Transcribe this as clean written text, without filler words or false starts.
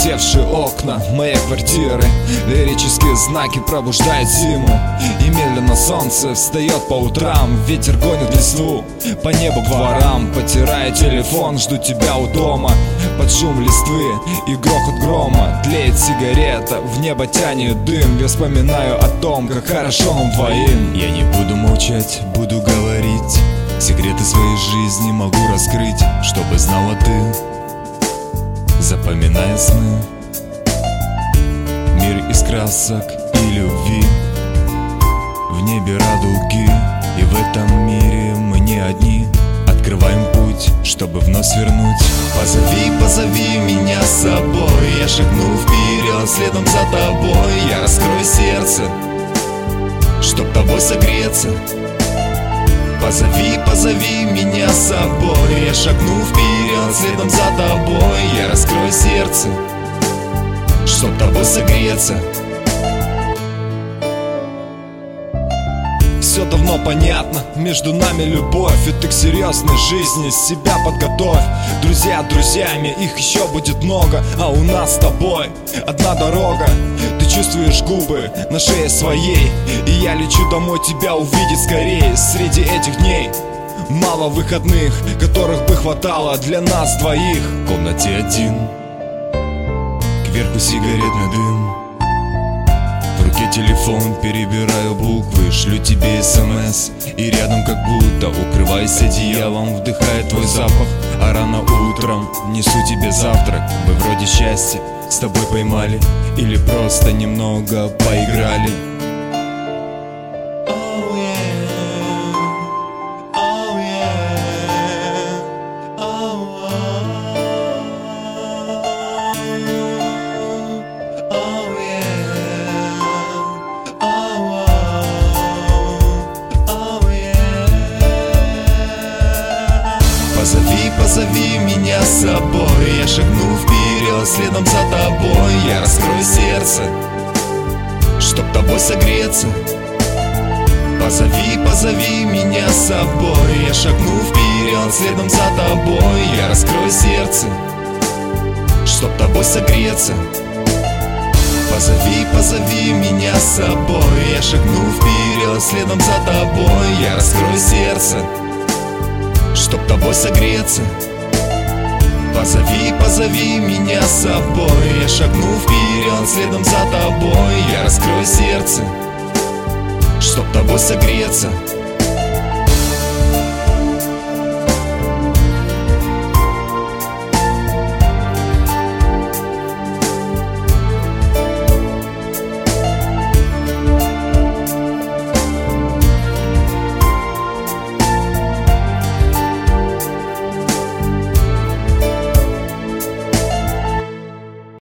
запотевшие окна моей квартиры. Лирические знаки пробуждают зиму, и медленно солнце встает по утрам. Ветер гонит листву по небу к ворам. Потирая телефон, жду тебя у дома. Под шум листвы и грохот грома тлеет сигарета, в небо тянет дым. Я вспоминаю о том, как хорошо нам двоим. Я не буду молчать, буду говорить. Секреты своей жизни могу раскрыть, чтобы знала ты, запоминая сны. Мир из красок и любви, в небе радуги, и в этом мире мы не одни. Открываем путь, чтобы вновь свернуть. Позови, позови меня с собой. Я шагну вперед, следом за тобой. Я раскрою сердце, чтоб тобой согреться. Позови, позови меня с собой. Я шагну вперед, следом за тобой. Я раскрою сердце, чтоб тобой согреться. Все давно понятно, между нами любовь. И ты к серьезной жизни себя подготовь. Друзья друзьями, их еще будет много, а у нас с тобой одна дорога. Ты чувствуешь губы на шее своей, и я лечу домой тебя увидеть скорее. Среди этих дней мало выходных, которых бы хватало для нас двоих. В комнате один, кверху сигаретный дым. В руке телефон, перебираю буквы, шлю тебе СМС. И рядом как будто, укрываясь одеялом, вдыхает твой запах. А рано утром несу тебе завтрак. Мы вроде счастья с тобой поймали, или просто немного поиграли. Позови, позови меня с собой. Я шагну вперед, следом за тобой. Я раскрою сердце, чтоб тобой согреться. Позови, позови меня с собой. Я шагну вперед, следом за тобой. Я раскрою сердце, чтоб тобой согреться. Позови, позови меня с собой. Я шагну вперед, следом за тобой. Я раскрою сердце, чтоб тобой согреться. Позови, позови меня с собой. Я шагну вперед, следом за тобой. Я раскрою сердце, чтоб тобой согреться.